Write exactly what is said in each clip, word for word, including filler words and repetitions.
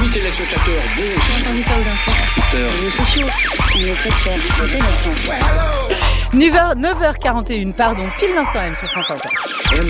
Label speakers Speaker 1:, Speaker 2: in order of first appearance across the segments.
Speaker 1: Amis téléspectateurs, bon.
Speaker 2: J'ai entendu ça aux infos. Les réseaux sociaux, on est très fiers.
Speaker 3: neuf heures quarante et une, pardon, pile l'instant M sur France Inter.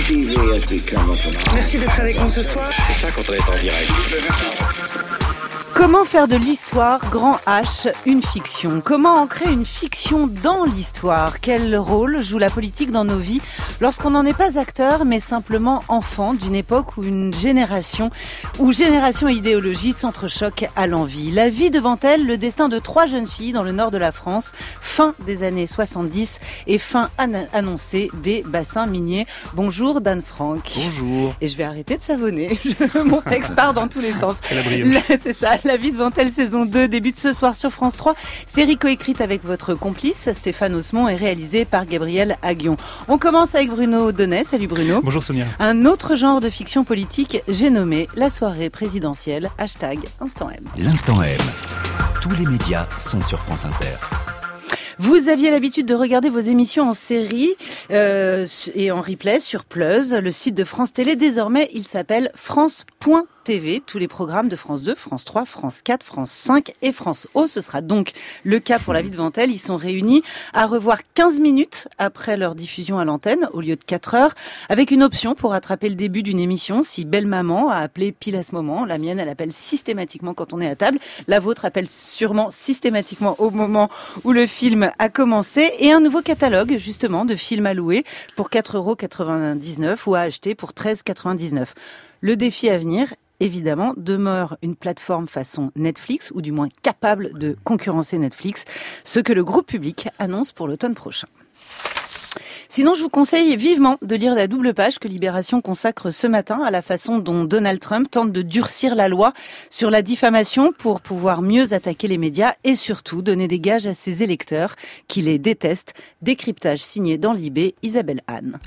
Speaker 1: Merci d'être avec nous ce soir. C'est ça quand on est en direct.
Speaker 3: Comment faire de l'histoire, grand H, une fiction ? Comment ancrer une fiction dans l'histoire ? Quel rôle joue la politique dans nos vies lorsqu'on n'en est pas acteur, mais simplement enfant d'une époque où une génération, où génération et idéologie s'entrechoquent à l'envi ? La vie devant elle, le destin de trois jeunes filles dans le nord de la France, fin des années soixante-dix et fin an- annoncée des bassins miniers. Bonjour Dan Franck.
Speaker 4: Bonjour.
Speaker 3: Et je vais arrêter de savonner. Mon texte part dans tous les sens.
Speaker 4: C'est la brioche.
Speaker 3: C'est ça. La vie devant elle, saison deux, débute ce soir sur France trois. Série coécrite avec votre complice, Stéphane Osmond, et réalisée par Gabriel Aguillon. On commence avec Bruno Donnet. Salut Bruno.
Speaker 4: Bonjour Sonia. Un
Speaker 3: autre genre de fiction politique, j'ai nommé la soirée présidentielle. Hashtag Instant M.
Speaker 5: L'Instant M. Tous les médias sont sur France Inter.
Speaker 3: Vous aviez l'habitude de regarder vos émissions en série euh, et en replay sur Plus, le site de France Télé. Désormais, il s'appelle France point T V. Tous les programmes de France deux, France trois, France quatre, France cinq et France O. Ce sera donc le cas pour La vie devant elle. Ils sont réunis à revoir quinze minutes après leur diffusion à l'antenne, au lieu de quatre heures, avec une option pour rattraper le début d'une émission. Si Belle Maman a appelé pile à ce moment, la mienne, elle appelle systématiquement quand on est à table. La vôtre appelle sûrement systématiquement au moment où le film a commencé. Et un nouveau catalogue, justement, de films à louer pour quatre euros quatre-vingt-dix-neuf ou à acheter pour treize euros quatre-vingt-dix-neuf. Le défi à venir, évidemment, demeure une plateforme façon Netflix, ou du moins capable de concurrencer Netflix, ce que le groupe public annonce pour l'automne prochain. Sinon, je vous conseille vivement de lire la double page que Libération consacre ce matin à la façon dont Donald Trump tente de durcir la loi sur la diffamation pour pouvoir mieux attaquer les médias et surtout donner des gages à ses électeurs qui les détestent. Décryptage signé dans Libé, Isabelle Anne.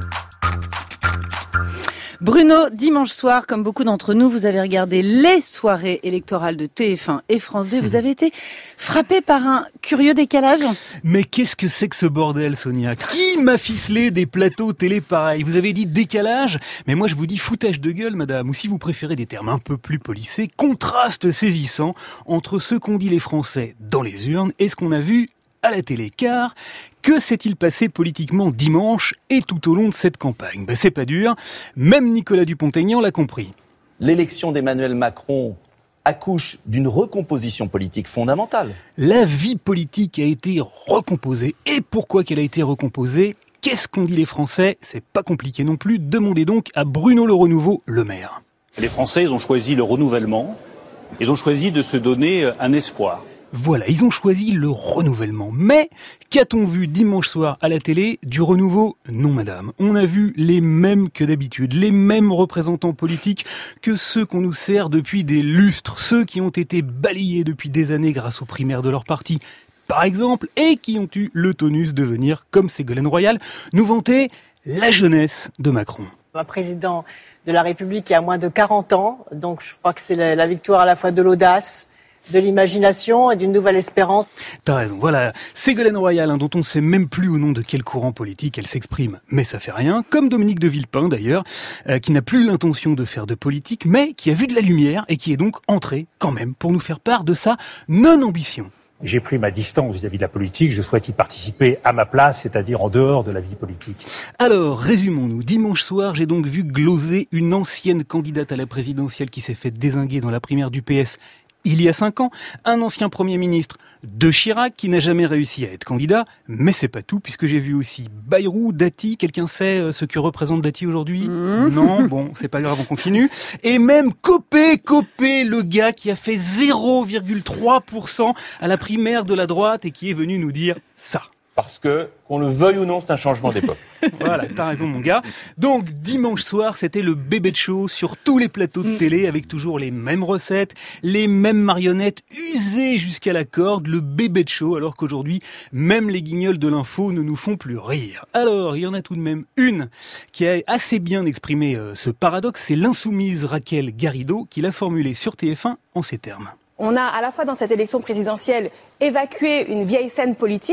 Speaker 3: Bruno, dimanche soir, comme beaucoup d'entre nous, vous avez regardé les soirées électorales de T F un et France deux. Vous avez été frappé par un curieux décalage.
Speaker 4: Mais qu'est-ce que c'est que ce bordel, Sonia ? Qui m'a ficelé des plateaux télé pareils ? Vous avez dit décalage, mais moi je vous dis foutage de gueule, madame, ou si vous préférez des termes un peu plus polissés, contraste saisissant entre ce qu'ont dit les Français dans les urnes et ce qu'on a vu à la télé. Car que s'est-il passé politiquement dimanche et tout au long de cette campagne ? Ben, c'est pas dur, même Nicolas Dupont-Aignan l'a compris.
Speaker 6: L'élection d'Emmanuel Macron accouche d'une recomposition politique fondamentale.
Speaker 4: La vie politique a été recomposée. Et pourquoi qu'elle a été recomposée ? Qu'est-ce qu'ont dit les Français ? C'est pas compliqué non plus. Demandez donc à Bruno Le Renouveau, le maire.
Speaker 7: Les Français, ils ont choisi le renouvellement. Ils ont choisi de se donner un espoir.
Speaker 4: Voilà, ils ont choisi le renouvellement. Mais qu'a-t-on vu dimanche soir à la télé ? Du renouveau ? Non, madame. On a vu les mêmes que d'habitude, les mêmes représentants politiques que ceux qu'on nous sert depuis des lustres, ceux qui ont été balayés depuis des années grâce aux primaires de leur parti, par exemple, et qui ont eu le tonus de venir, comme Ségolène Royal, nous vanter la jeunesse de Macron.
Speaker 8: Un président de la République qui a moins de quarante ans, donc je crois que c'est la, la victoire à la fois de l'audace, de l'imagination et d'une nouvelle espérance.
Speaker 4: T'as raison, voilà. Ségolène Royal, hein, dont on ne sait même plus au nom de quel courant politique elle s'exprime, mais ça fait rien. Comme Dominique de Villepin d'ailleurs, euh, qui n'a plus l'intention de faire de politique, mais qui a vu de la lumière et qui est donc entré quand même pour nous faire part de sa non-ambition.
Speaker 9: J'ai pris ma distance vis-à-vis de la politique, je souhaite y participer à ma place, c'est-à-dire en dehors de la vie politique.
Speaker 4: Alors, résumons-nous. Dimanche soir, j'ai donc vu gloser une ancienne candidate à la présidentielle qui s'est fait dézinguer dans la primaire du P S il y a cinq ans, un ancien Premier ministre de Chirac qui n'a jamais réussi à être candidat, mais c'est pas tout, puisque j'ai vu aussi Bayrou, Dati, quelqu'un sait ce que représente Dati aujourd'hui ? mmh. Non, bon, c'est pas grave, on continue. Et même Copé, Copé, le gars qui a fait zéro virgule trois pour cent à la primaire de la droite et qui est venu nous dire ça.
Speaker 6: Parce que, qu'on le veuille ou non, c'est un changement d'époque.
Speaker 4: Voilà, t'as raison mon gars. Donc, dimanche soir, c'était le bébé de show sur tous les plateaux de télé, avec toujours les mêmes recettes, les mêmes marionnettes usées jusqu'à la corde, le bébé de show, alors qu'aujourd'hui, même les guignols de l'info ne nous font plus rire. Alors, il y en a tout de même une qui a assez bien exprimé euh, ce paradoxe, c'est l'insoumise Raquel Garrido qui l'a formulé sur T F un en ces termes.
Speaker 10: On a à la fois dans cette élection présidentielle évacué une vieille scène politique,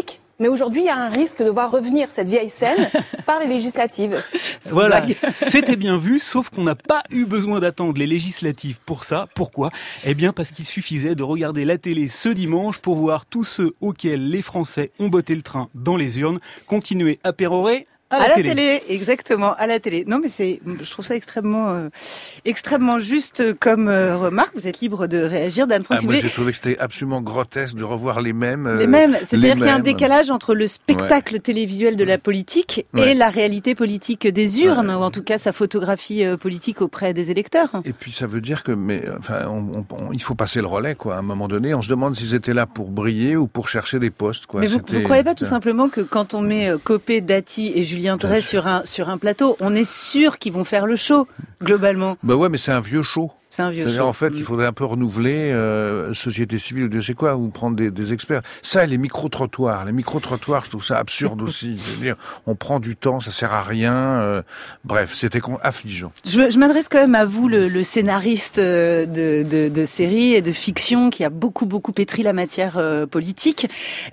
Speaker 10: Mais aujourd'hui, il y a un risque de voir revenir cette vieille scène par les législatives.
Speaker 4: Voilà, c'était bien vu, sauf qu'on n'a pas eu besoin d'attendre les législatives pour ça. Pourquoi ? Eh bien parce qu'il suffisait de regarder la télé ce dimanche pour voir tous ceux auxquels les Français ont botté le train dans les urnes continuer à pérorer à la,
Speaker 3: à la
Speaker 4: télé.
Speaker 3: télé, exactement, à la télé. Non, mais c'est, je trouve ça extrêmement, euh, extrêmement juste comme euh, remarque. Vous êtes libre de réagir, Dan Franck.
Speaker 11: Ah,
Speaker 3: si
Speaker 11: moi,
Speaker 3: vous
Speaker 11: j'ai trouvé que c'était absolument grotesque de revoir les mêmes. Euh,
Speaker 3: les mêmes. C'est-à-dire qu'il y a un
Speaker 11: mêmes.
Speaker 3: décalage entre le spectacle ouais. télévisuel de la politique ouais. et la réalité politique des urnes, ouais. ou en tout cas sa photographie euh, politique auprès des électeurs.
Speaker 11: Et puis ça veut dire que, mais enfin, on, on, on, il faut passer le relais, quoi. À un moment donné, on se demande s'ils étaient là pour briller ou pour chercher des postes, quoi.
Speaker 3: Mais vous, vous croyez pas tout simplement que quand on met euh, Copé, Dati et Julien Drey sur un sur un plateau, on est sûr qu'ils vont faire le show, globalement.
Speaker 11: Bah ouais, mais c'est un vieux show.
Speaker 3: C'est un vieux
Speaker 11: C'est-à-dire,
Speaker 3: show.
Speaker 11: en fait, mmh. il faudrait un peu renouveler euh, société civile ou Dieu sait quoi, ou prendre des, des experts. Ça, et les micro-trottoirs. Les micro-trottoirs, je trouve ça absurde aussi. C'est-à-dire, on prend du temps, ça sert à rien. Euh, bref, c'était con- affligeant.
Speaker 3: Je, je m'adresse quand même à vous, le, le scénariste de, de, de séries et de fiction qui a beaucoup, beaucoup pétri la matière euh, politique.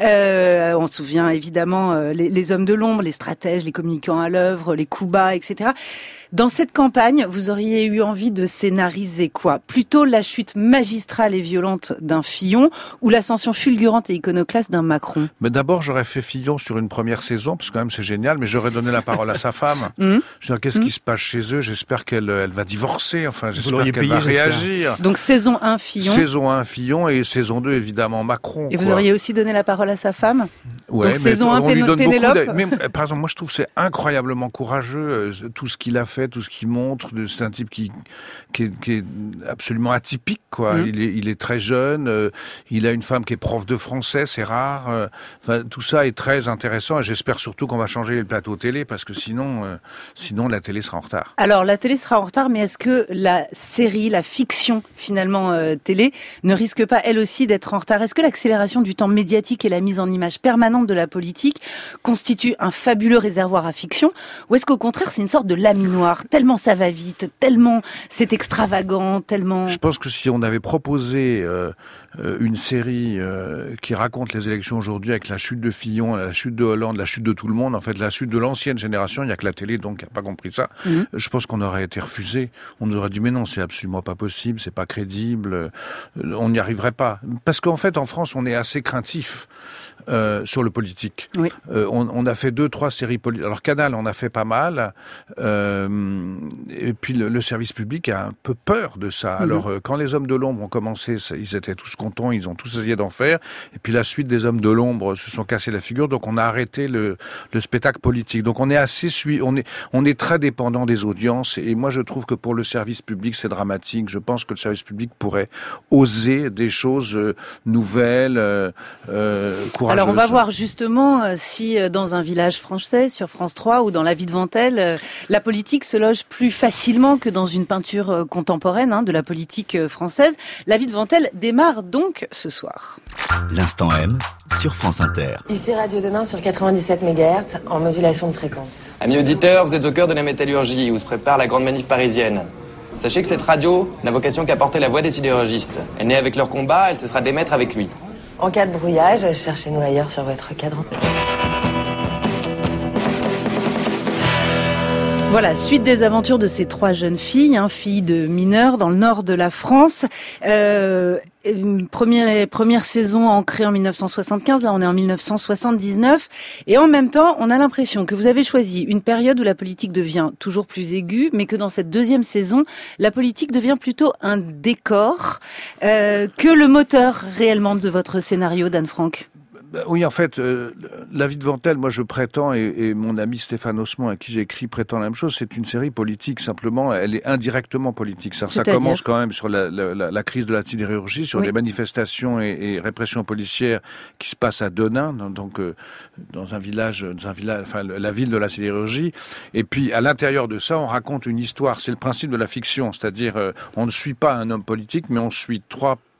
Speaker 3: Euh, on se souvient évidemment euh, les, les hommes de l'ombre, les stratèges, les communicants à l'œuvre, les coups bas, et cetera. Dans cette campagne, vous auriez eu envie de scénariser quoi ? Plutôt la chute magistrale et violente d'un Fillon ou l'ascension fulgurante et iconoclaste d'un Macron ?
Speaker 11: Mais d'abord, j'aurais fait Fillon sur une première saison, parce que quand même c'est génial, mais j'aurais donné la parole à sa femme. Mmh. Je veux dire, qu'est-ce mmh. qui se passe chez eux ? J'espère qu'elle elle va divorcer, enfin j'espère qu'elle payé, va réagir.
Speaker 3: Donc saison un, Fillon.
Speaker 11: Saison un, Fillon, et saison deux, évidemment, Macron.
Speaker 3: Et
Speaker 11: quoi.
Speaker 3: vous auriez aussi donné la parole à sa femme ?
Speaker 11: Ouais,
Speaker 3: donc
Speaker 11: mais
Speaker 3: saison un, Pénélope.
Speaker 11: De... Mais, par exemple, moi je trouve que c'est incroyablement courageux, euh, tout ce qu'il a fait, tout ce qu'il montre. C'est un type qui, qui, est, qui est absolument atypique, quoi. Mmh. Il est, il est très jeune. Euh, il a une femme qui est prof de français, c'est rare. Euh, enfin, tout ça est très intéressant. Et j'espère surtout qu'on va changer le plateau télé, parce que sinon, euh, sinon la télé sera en retard.
Speaker 3: Alors la télé sera en retard, mais est-ce que la série, la fiction finalement euh, télé, ne risque pas elle aussi d'être en retard ? Est-ce que l'accélération du temps médiatique et la mise en image permanente de la politique constitue un fabuleux réservoir à fiction, ou est-ce qu'au contraire c'est une sorte de laminoir, tellement ça va vite, tellement c'est extravagant, tellement...
Speaker 11: Je pense que si on avait proposé euh, euh, une série euh, qui raconte les élections aujourd'hui avec la chute de Fillon, la chute de Hollande, la chute de tout le monde, en fait la chute de l'ancienne génération, il n'y a que la télé donc qui n'a pas compris ça, mmh. je pense qu'on aurait été refusé. On nous aurait dit mais non, c'est absolument pas possible, c'est pas crédible, euh, on n'y arriverait pas. Parce qu'en fait en France on est assez craintif. Euh, sur le politique.
Speaker 3: Oui.
Speaker 11: Euh, on, on a fait deux, trois séries politiques. Alors Canal, on a fait pas mal. Euh, et puis le, le service public a un peu peur de ça. Mm-hmm. Alors euh, quand les hommes de l'ombre ont commencé, ça, ils étaient tous contents, ils ont tous essayé d'en faire. Et puis la suite des hommes de l'ombre se sont cassés la figure. Donc on a arrêté le, le spectacle politique. Donc on est assez sui, on est, on est très dépendant des audiences. Et moi je trouve que pour le service public c'est dramatique. Je pense que le service public pourrait oser des choses euh, nouvelles, euh, euh, courageuses.
Speaker 3: Alors on va voir justement euh, si euh, dans un village français sur France trois ou dans La vie de Ventel, euh, la politique se loge plus facilement que dans une peinture euh, contemporaine hein, de la politique euh, française. La vie de Ventel démarre donc ce soir.
Speaker 5: L'instant M sur France Inter.
Speaker 12: Ici Radio Denain sur quatre-vingt-dix-sept mégahertz en modulation de fréquence.
Speaker 13: Amis auditeurs, vous êtes au cœur de la métallurgie où se prépare la grande manif parisienne. Sachez que cette radio n'a vocation qu'à porter la voix des sidérurgistes. Elle naît avec leur combat, elle cessera d'émettre avec lui.
Speaker 12: En cas de brouillage, cherchez-nous ailleurs sur votre cadran.
Speaker 3: Voilà, suite des aventures de ces trois jeunes filles, hein, filles de mineurs dans le nord de la France. Euh, une première, première saison ancrée en mille neuf cent soixante-quinze, là on est en mille neuf cent soixante-dix-neuf. Et en même temps, on a l'impression que vous avez choisi une période où la politique devient toujours plus aiguë, mais que dans cette deuxième saison, la politique devient plutôt un décor euh, que le moteur réellement de votre scénario, Dan Franck.
Speaker 11: Oui, en fait, euh, La vie de Ventel, moi je prétends, et, et mon ami Stéphane Osmond, à qui j'écris, prétend la même chose, c'est une série politique, simplement, elle est indirectement politique. Ça, ça commence quand même sur la, la, la crise de la sidérurgie, sur oui. les manifestations et, et répressions policières qui se passent à Denain, donc euh, dans un village, dans un village, enfin la ville de la sidérurgie. Et puis à l'intérieur de ça, on raconte une histoire. C'est le principe de la fiction, c'est-à-dire euh, on ne suit pas un homme politique, mais on suit trois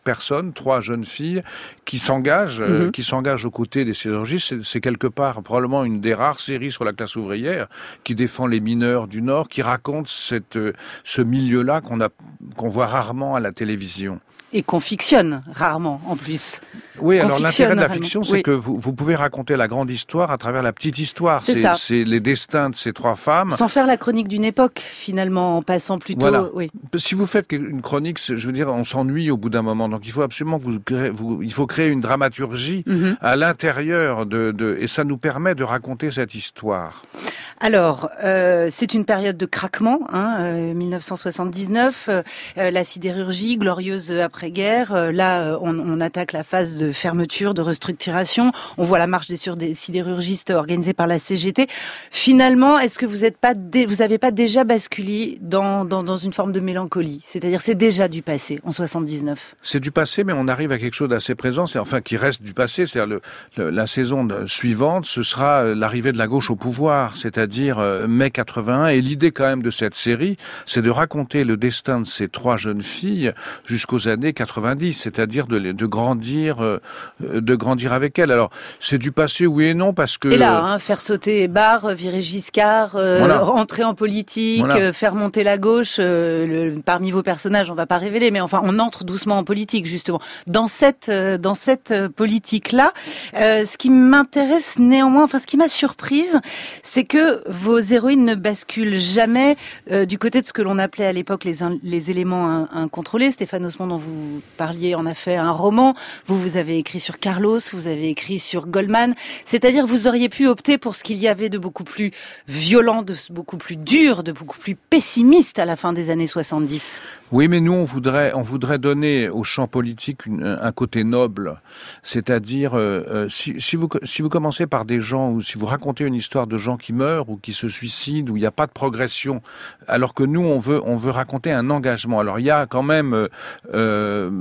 Speaker 11: personnes, trois jeunes filles, qui s'engagent, mm-hmm. euh, qui s'engagent aux côtés des sidérurgistes. C'est, c'est quelque part probablement une des rares séries sur la classe ouvrière qui défend les mineurs du Nord, qui raconte cette, euh, ce milieu-là qu'on a, qu'on voit rarement à la télévision.
Speaker 3: Et qu'on fictionne rarement, en plus.
Speaker 11: Oui,
Speaker 3: qu'on
Speaker 11: alors l'intérêt de la
Speaker 3: rarement.
Speaker 11: fiction, c'est
Speaker 3: oui.
Speaker 11: que vous, vous pouvez raconter la grande histoire à travers la petite histoire.
Speaker 3: C'est,
Speaker 11: c'est,
Speaker 3: ça.
Speaker 11: c'est les destins de ces trois femmes.
Speaker 3: Sans faire la chronique d'une époque, finalement, en passant plutôt...
Speaker 11: Voilà.
Speaker 3: Oui.
Speaker 11: Si vous faites une chronique, je veux dire, on s'ennuie au bout d'un moment. Donc il faut absolument vous, créer, vous il faut créer une dramaturgie mm-hmm. à l'intérieur de, de, et ça nous permet de raconter cette histoire.
Speaker 3: Alors, euh, c'est une période de craquement, hein, euh, dix-neuf cent soixante-dix-neuf, euh, la sidérurgie, glorieuse après-guerre. Euh, là, on, on attaque la phase de fermeture, de restructuration. On voit la marche des, sur des sidérurgistes organisée par la C G T. Finalement, est-ce que vous n'êtes pas, dé, vous avez pas déjà basculé dans, dans, dans une forme de mélancolie ? C'est-à-dire, c'est déjà du passé, en soixante-dix-neuf.
Speaker 11: C'est du passé, mais on arrive à quelque chose d'assez présent, c'est enfin qui reste du passé. C'est-à-dire le, le, la saison de, suivante, ce sera l'arrivée de la gauche au pouvoir, c'est-à-dire dire mai quatre-vingt-un, et l'idée quand même de cette série, c'est de raconter le destin de ces trois jeunes filles jusqu'aux années quatre-vingt-dix, c'est-à-dire de, de grandir, euh, de grandir avec elles. Alors c'est du passé, oui et non, parce que
Speaker 3: et là, hein, faire sauter Barre, virer Giscard, euh,
Speaker 11: voilà.
Speaker 3: entrer en politique, voilà. euh, faire monter la gauche. Euh, le, parmi vos personnages, on va pas révéler, mais enfin, on entre doucement en politique justement. Dans cette, euh, dans cette euh, politique-là, euh, ce qui m'intéresse néanmoins, enfin, ce qui m'a surprise, c'est que vos héroïnes ne basculent jamais euh, du côté de ce que l'on appelait à l'époque les, in, les éléments in, incontrôlés. Stéphane Haussmann, dont vous parliez, en a fait un roman. Vous, vous avez écrit sur Carlos, vous avez écrit sur Goldman. C'est-à-dire, vous auriez pu opter pour ce qu'il y avait de beaucoup plus violent, de beaucoup plus dur, de beaucoup plus pessimiste à la fin des années soixante-dix.
Speaker 11: Oui, mais nous, on voudrait, on voudrait donner au champ politique une, un côté noble. C'est-à-dire, euh, si, si, vous, si vous commencez par des gens, ou si vous racontez une histoire de gens qui meurent, ou qui se suicident, où il n'y a pas de progression, alors que nous, on veut, on veut raconter un engagement. Alors, il y a quand même euh,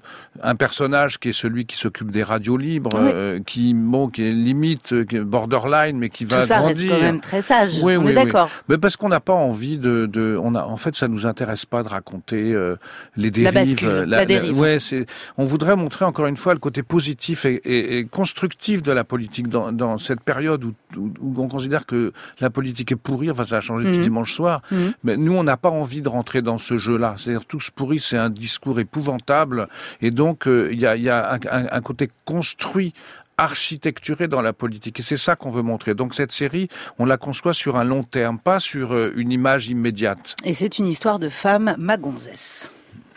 Speaker 11: un personnage qui est celui qui s'occupe des radios libres, oui. euh, qui, bon, qui est limite, qui est borderline, mais qui va
Speaker 3: Tout ça
Speaker 11: grandir.
Speaker 3: Reste quand même très sage.
Speaker 11: Oui,
Speaker 3: on
Speaker 11: oui,
Speaker 3: est d'accord.
Speaker 11: Oui. Mais parce qu'on n'a pas envie de, de, on a, en fait, ça nous intéresse pas de raconter euh, les dérives.
Speaker 3: La bascule, la, la dérive.
Speaker 11: La, ouais, c'est, on voudrait montrer encore une fois le côté positif et, et, et constructif de la politique dans, dans cette période où, où, où on considère que la politique est pourrie. Enfin, ça a changé depuis mmh. dimanche soir. Mmh. Mais nous, on n'a pas envie de rentrer dans ce jeu-là. C'est-à-dire, tout ce pourri, c'est un discours épouvantable. Et donc, il euh, y a, y a un, un, un côté construit, architecturé dans la politique. Et c'est ça qu'on veut montrer. Donc cette série, on la conçoit sur un long terme, pas sur une image immédiate.
Speaker 3: Et c'est une histoire de femme, ma gonzesse.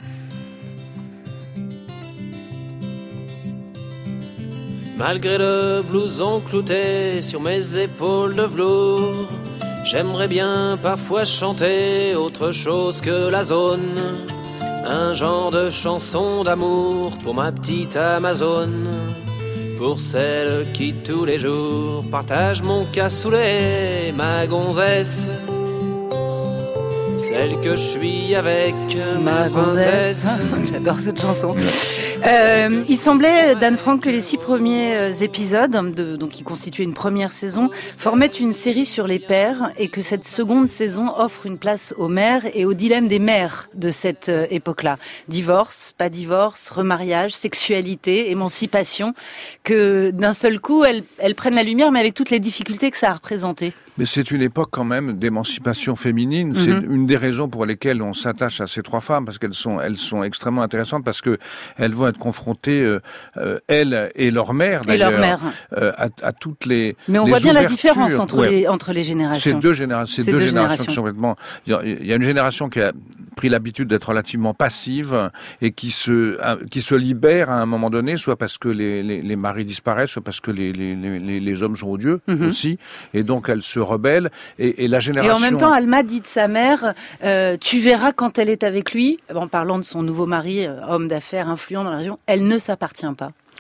Speaker 14: Malgré le blouson clouté sur mes épaules de velours, j'aimerais bien parfois chanter autre chose que la zone. Un genre de chanson d'amour pour ma petite Amazone. Pour celle qui tous les jours partage mon cassoulet, ma gonzesse, celle que je suis avec ma, ma princesse.
Speaker 3: J'adore cette chanson. Euh, il semblait, Dan Frank, que les six premiers épisodes, de, donc qui constituaient une première saison, formaient une série sur les pères et que cette seconde saison offre une place aux mères et au dilemme des mères de cette époque-là. Divorce, pas divorce, remariage, sexualité, émancipation, que d'un seul coup, elles, elles prennent la lumière, mais avec toutes les difficultés que ça a représenté.
Speaker 11: Mais c'est une époque quand même d'émancipation féminine. C'est mm-hmm. une des raisons pour lesquelles on s'attache à ces trois femmes, parce qu'elles sont, elles sont extrêmement intéressantes, parce que elles vont être confrontées, euh, euh, elles et leur mère d'ailleurs,
Speaker 3: et leur mère.
Speaker 11: Euh, à, à toutes les.
Speaker 3: Mais on
Speaker 11: les
Speaker 3: voit bien
Speaker 11: ouvertures.
Speaker 3: La différence entre
Speaker 11: ouais.
Speaker 3: les entre les générations.
Speaker 11: C'est deux, généra- c'est
Speaker 3: c'est
Speaker 11: deux,
Speaker 3: deux
Speaker 11: générations
Speaker 3: générations
Speaker 11: qui sont complètement. Il y a une génération qui a pris l'habitude d'être relativement passive et qui se qui se libère à un moment donné, soit parce que les les, les maris disparaissent, soit parce que les les les, les hommes sont odieux mm-hmm. aussi, et donc elles se rebellent. Et, et la génération.
Speaker 3: Et en même temps, Alma dit de sa mère, euh, tu verras quand elle est avec lui, en parlant de son nouveau mari, homme d'affaires influent dans la région, elle ne s'appartient pas.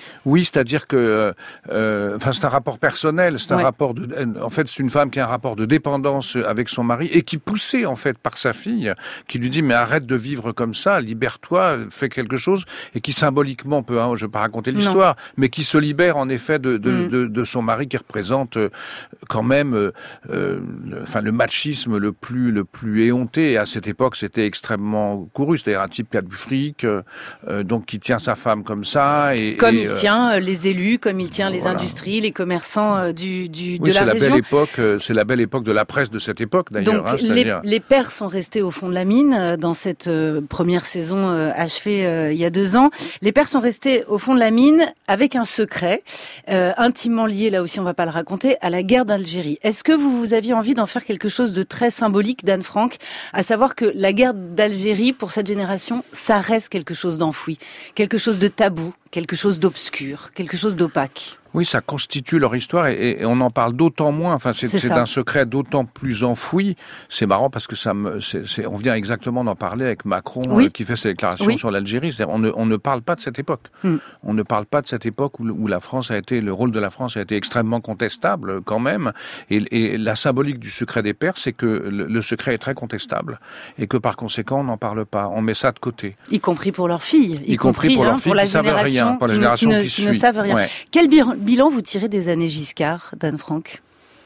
Speaker 11: Oui, c'est-à-dire que, euh, enfin, c'est un rapport personnel, c'est un
Speaker 3: Ouais.
Speaker 11: rapport de, en fait, c'est une femme qui a un rapport de dépendance avec son mari et qui poussée en fait par sa fille, qui lui dit mais arrête de vivre comme ça, libère-toi, fais quelque chose, et qui symboliquement peut, hein, je vais pas raconter l'histoire, mais qui se libère en effet de de,
Speaker 3: Mm.
Speaker 11: de, de son mari qui représente euh, quand même, euh, euh, le, enfin, le machisme le plus le plus éhonté. Et à cette époque, c'était extrêmement couru, c'est-à-dire un type qui a du fric, euh, euh, donc qui tient sa femme comme ça et
Speaker 3: Comme
Speaker 11: et,
Speaker 3: il
Speaker 11: euh,
Speaker 3: tient euh, les élus, comme il tient les
Speaker 11: voilà.
Speaker 3: industries, les commerçants euh, du, du,
Speaker 11: oui,
Speaker 3: de la
Speaker 11: c'est la
Speaker 3: région.
Speaker 11: belle époque, euh, c'est la belle époque de la presse de cette époque d'ailleurs.
Speaker 3: Donc
Speaker 11: hein,
Speaker 3: les,
Speaker 11: c'est-à-dire...
Speaker 3: les pères sont restés au fond de la mine euh, dans cette euh, première saison euh, achevée euh, il y a deux ans. Les pères sont restés au fond de la mine avec un secret euh, intimement lié, là aussi on va pas le raconter, à la guerre d'Algérie. Est-ce que vous, vous aviez envie d'en faire quelque chose de très symbolique, d'Anne Frank, à savoir que la guerre d'Algérie, pour cette génération, ça reste quelque chose d'enfoui, quelque chose de tabou, quelque chose d'obscur, quelque chose d'opaque?
Speaker 11: Oui, ça constitue leur histoire et, et on en parle d'autant moins. Enfin, c'est,
Speaker 3: C'est
Speaker 11: c'est
Speaker 3: ça.
Speaker 11: un secret d'autant plus enfoui. C'est marrant parce que ça me, c'est, c'est, on vient exactement d'en parler avec Macron
Speaker 3: Oui.
Speaker 11: euh, qui fait ses déclarations
Speaker 3: Oui.
Speaker 11: sur l'Algérie. C'est-à-dire, on ne, on ne parle pas de cette époque.
Speaker 3: Mm.
Speaker 11: On ne parle pas de cette époque où, où la France a été, le rôle de la France a été extrêmement contestable quand même. Et, et la symbolique du secret des pères, c'est que le, le secret est très contestable et que par conséquent, on n'en parle pas. On met ça de côté.
Speaker 3: Y compris pour leurs filles, y,
Speaker 11: Y compris pour
Speaker 3: hein,
Speaker 11: leurs filles
Speaker 3: pour la
Speaker 11: qui savent
Speaker 3: génération,
Speaker 11: rien, pour la
Speaker 3: qui,
Speaker 11: génération
Speaker 3: qui ne,
Speaker 11: qui
Speaker 3: qui ne
Speaker 11: suit.
Speaker 3: savent rien.
Speaker 11: Ouais.
Speaker 3: Quel bilan, bilan vous tirez des années Giscard, d'Anne Frank?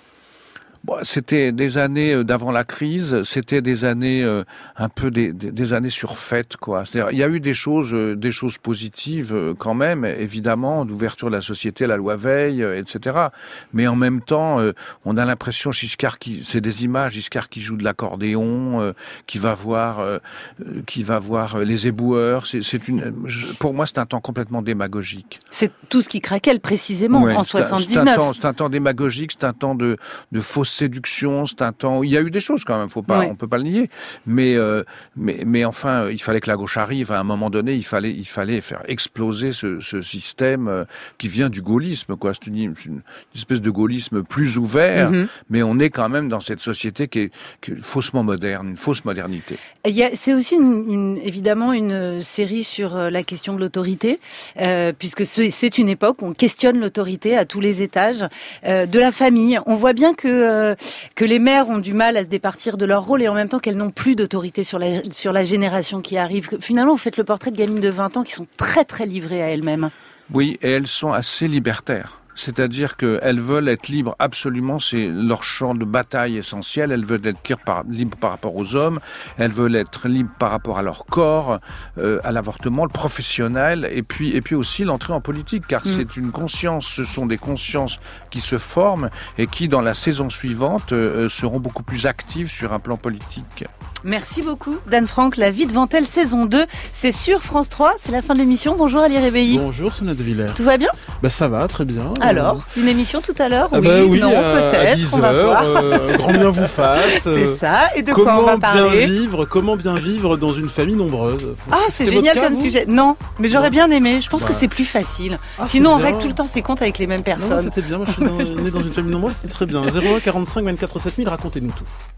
Speaker 11: Bon, c'était des années d'avant la crise, c'était des années euh, un peu des, des, des années surfaites, quoi. C'est-à-dire, il y a eu des choses, euh, des choses positives euh, quand même, évidemment, d'ouverture de la société, la loi Veil, euh, et cetera. Mais en même temps, euh, on a l'impression Giscard qui, c'est des images, Giscard qui joue de l'accordéon, euh, qui va voir, euh, qui va voir les éboueurs. C'est, c'est une, je, pour moi, c'est un temps complètement démagogique.
Speaker 3: C'est tout ce qui craquait précisément
Speaker 11: Ouais,
Speaker 3: en
Speaker 11: c'est un-
Speaker 3: soixante-dix-neuf.
Speaker 11: C'est un, temps, c'est un temps démagogique, c'est un temps de, de fausse séduction, c'est un temps. Il y a eu des choses quand même, faut pas,
Speaker 3: Ouais.
Speaker 11: on peut pas le nier. Mais, euh, mais, mais enfin, il fallait que la gauche arrive. À un moment donné, il fallait, il fallait faire exploser ce, ce système euh, qui vient du gaullisme, quoi. C'est une, une espèce de gaullisme plus ouvert,
Speaker 3: Mhm.
Speaker 11: mais on est quand même dans cette société qui est, qui est faussement moderne, une fausse modernité.
Speaker 3: Il y a, c'est aussi une, une, évidemment une série sur euh, la question de l'autorité, euh, puisque c'est, c'est une époque où on questionne l'autorité à tous les étages euh, de la famille. On voit bien que euh, que les mères ont du mal à se départir de leur rôle et en même temps qu'elles n'ont plus d'autorité sur la sur la génération qui arrive. Finalement, vous faites le portrait de gamines de vingt ans qui sont très très livrées à elles-mêmes.
Speaker 11: Oui, et elles sont assez libertaires. C'est-à-dire qu'elles veulent être libres absolument, c'est leur champ de bataille essentiel. Elles veulent être libres par, libres par rapport aux hommes, elles veulent être libres par rapport à leur corps, euh, à l'avortement, le professionnel, et puis et puis aussi l'entrée en politique, car
Speaker 3: Mm.
Speaker 11: c'est une conscience, ce sont des consciences qui se forment et qui, dans la saison suivante, euh, seront beaucoup plus actives sur un plan politique.
Speaker 3: Merci beaucoup, Dan Frank. La vie devant elle, saison deux, c'est sur France trois. C'est la fin de l'émission. Bonjour Ali Réveilli.
Speaker 15: Bonjour Sonia De Villers.
Speaker 3: Tout va bien?
Speaker 15: Bah ça va, très bien.
Speaker 3: Alors, une émission tout à l'heure?
Speaker 15: Ah
Speaker 3: Oui,
Speaker 15: bah oui,
Speaker 3: non,
Speaker 15: à,
Speaker 3: peut-être,
Speaker 15: à dix
Speaker 3: on va
Speaker 15: heures,
Speaker 3: voir.
Speaker 15: euh, grand bien vous fasse.
Speaker 3: C'est ça, et de
Speaker 15: comment
Speaker 3: quoi on va parler?
Speaker 15: bien vivre, Comment bien vivre dans une famille nombreuse.
Speaker 3: Ah, c'est
Speaker 15: C'était
Speaker 3: génial
Speaker 15: votre cas,
Speaker 3: comme
Speaker 15: vous
Speaker 3: sujet. Non, mais j'aurais bien aimé. Je pense
Speaker 15: Bah.
Speaker 3: que c'est plus facile.
Speaker 15: Ah,
Speaker 3: Sinon,
Speaker 15: c'est
Speaker 3: on
Speaker 15: bien.
Speaker 3: règle tout le temps ses comptes avec les mêmes
Speaker 15: Non,
Speaker 3: personnes.
Speaker 15: c'était bien, moi je suis dans- né dans une famille nombreuse, c'était très bien. zéro un quarante-cinq vingt-quatre sept mille, racontez-nous tout.